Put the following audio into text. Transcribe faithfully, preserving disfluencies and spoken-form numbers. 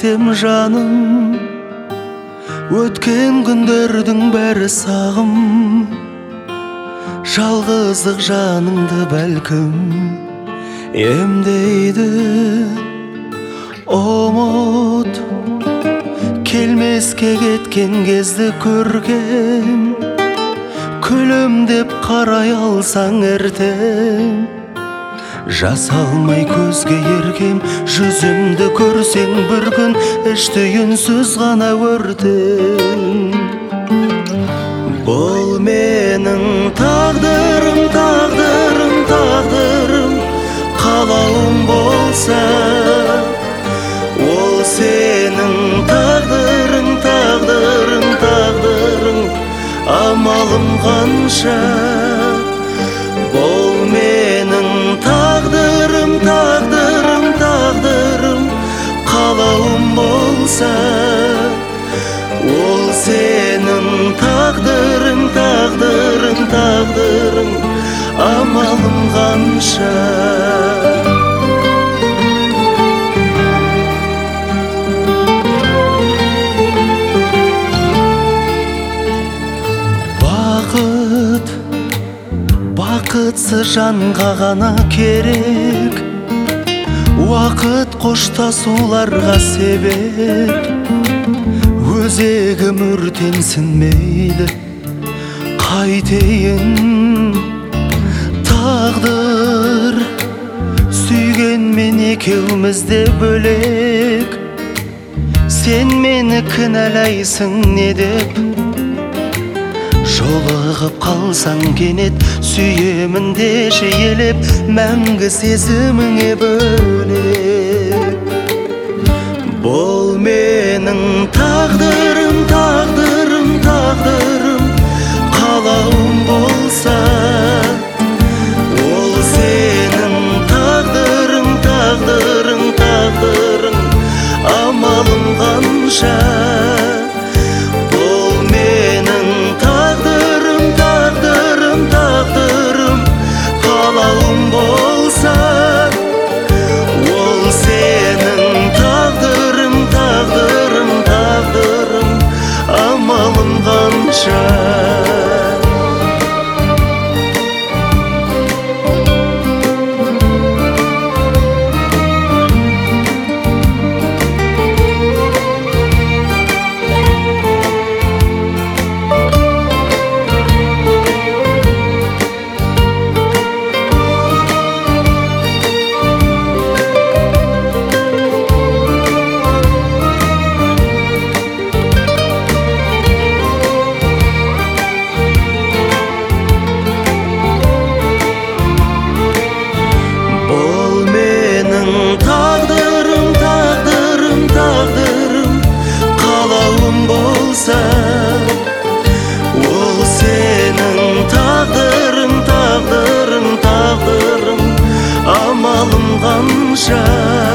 кетсем жаным, өткен күндердің бәрі сағым. Жалғыздық жаныңды бәлкім емдейді. Ұмыт келмеске кеткен кезді көргем, күлімдеп қарай алсаң ертең. Жасалмай көзге еркем, жүзімді көрсең бір күн, ішті үнсіз ғана өртең. Бұл менің тағдырым, тағдырым, тағдырым, қалауым болса, ол сенің тағдырың, тағдырың, тағдырың, амалым қанша. Бұл менің тағдырым, тағдырым, тағдырым, қалауым болса, ол сенің тағдырың, тағдырың, тағдырың, амалым қанша. Бақыт бақытсыз жанға ғана керек, уақыт қоштасуларға себеп. Өзегім өртенсін мейлі, қайтейін. Тағдыр сүйгенмен екеумізде бөлек, сен мені кінәлайсың не деп. Жолығып қалсаң кенет, сүйемін деші елеп, мәңгі сезіміңе бөлеп. Бұл менің тағдырым, тағдырым, тағдырым, қалауым болса, ол сенің тағдырың, тағдырың, тағдырың, амалым қанша. Бұл менің тағдырым, тағдырым, тағдырым, қалауым болса, ол сенің тағдырың, тағдырың, тағдырың, амалым қанша. Тағдырым, тағдырым, тағдырым, қалауым болса, ол сенің тағдырың, тағдырың, тағдырың, амалым қанша.